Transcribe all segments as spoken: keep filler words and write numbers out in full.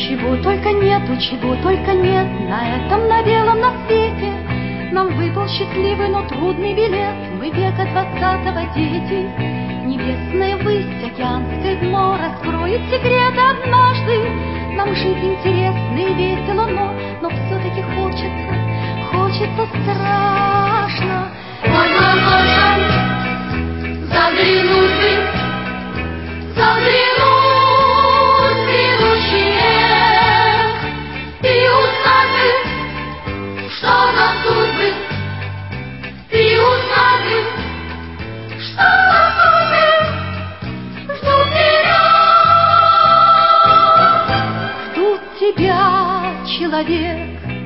Чего только нету, чего только нет на этом, на белом, на свете. Нам выпал счастливый, но трудный билет. Мы века двадцатого дети. Небесная высь, океанское дно раскроет секреты однажды. Нам жить интересно и весело, но, но все-таки хочется, хочется страшно. Хоть глазочком заглянуть бы, заглянуть в грядущий век и узнать бы, что за судьбы, и узнать бы, что за судьбы ждут тебя. Ждут тебя, человек.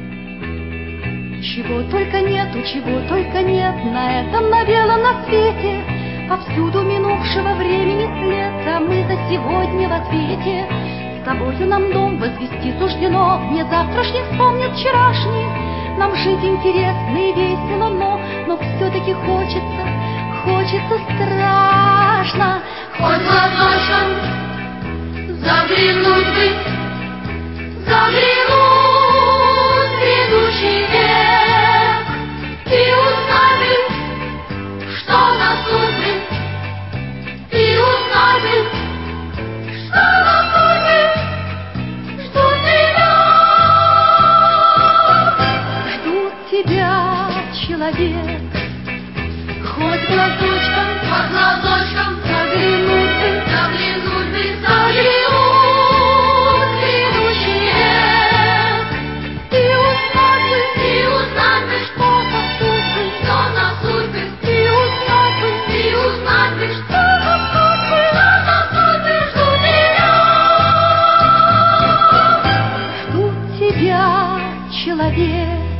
Чего только нету, чего только нет на этом, на белом, на свете. Повсюду минувшего времени след, а мы за сегодня в ответе. С тобою нам дом возвести суждено, мне завтрашний вспомнит вчерашний. Нам жить интересно и весело, но, но все-таки хочется, хочется страшно. Хоть глазочком заглянуть бы, заглянуть в грядущий век и узнать бы, что за судьбы, и узнать бы, что за судьбы ждут тебя. Ждут тебя, человек. Хоть глазочком, Хоть глазочком заглянуть бы, заглянуть бы, заглянуть в грядущий век и узнать бы, и узнать бы, что за судьбы, что за судьбы, и узнать бы, и узнать бы, что что за судьбы. за судьбы ждут тебя. Ждут тебя, человек.